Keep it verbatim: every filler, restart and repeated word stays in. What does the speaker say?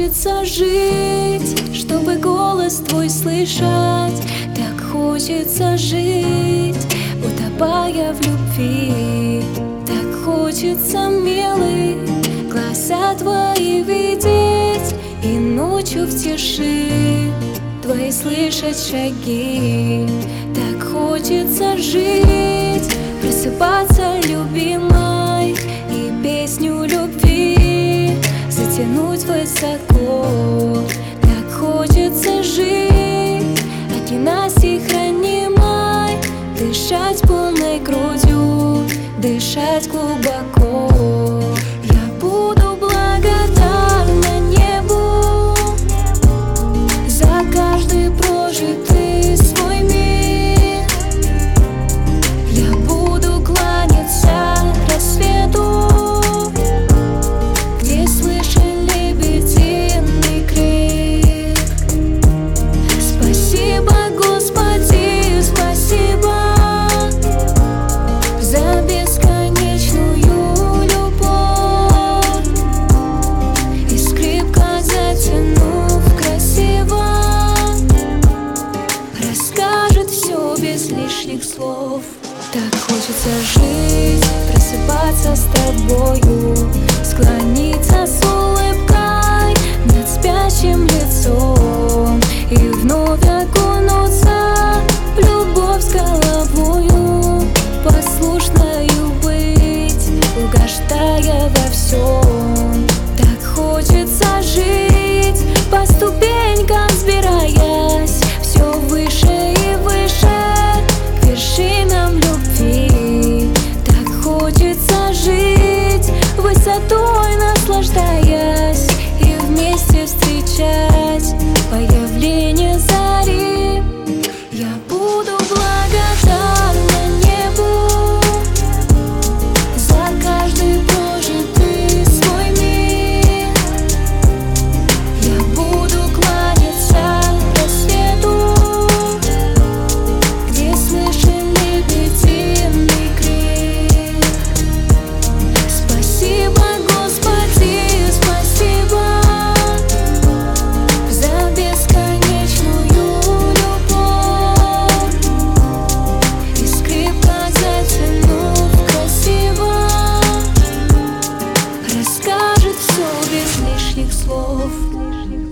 хочется жить, чтобы голос твой слышать. Так хочется жить, утопая в любви. Так хочется, милый, глаза твои видеть и ночью в тиши твои слышать шаги. Так хочется жить, просыпаться любимой и песню любви затянуть высоко. Так хочется жить, от ненасти хранимой, дышать полной грудью, дышать глубоко. Я буду благодарна небу за каждый прожитый свой миг. Я буду кланяться рассвету, где слышен лебединый крик. Спасибо, Господи, спасибо за бесконечную любовь. И скрипка, затянув красиво, расскажет все без лишних слов. Так хочется жить, просыпаться с тобою, склониться с улыбкой над спящим лицом и вновь окунуться в любовь с головою, послушною быть, угождая во всем. Так хочется жить, по ступенькам взбираясь все выше и выше к вершинам любви. Так хочется жить, высотой наслаждаясь и вместе встречать появление зари. Я буду благодарна небу за каждый прожитый свой миг. Я буду кланяться рассвету, где слышен лебединый крик. Спасибо, Господи, спасибо за бесконечную любовь. И скрипка, затянув красиво, расскажет все без лишних слов.